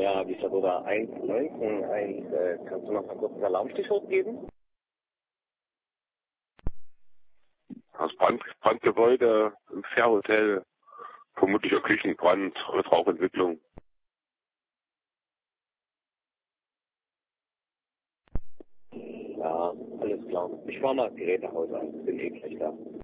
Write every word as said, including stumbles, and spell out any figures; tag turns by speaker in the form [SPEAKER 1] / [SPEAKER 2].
[SPEAKER 1] Ja, wie gesagt, oder eins neunzehn, eins, äh, kannst du noch mal kurz einen Alarmstichwort geben?
[SPEAKER 2] Das Brand, Brandgebäude im Fairhotel, vermutlicher Küchenbrand oder Rauchentwicklung.
[SPEAKER 1] Ja, alles klar. Ich fahr mal das Gerätehaus an, bin eh gleich da.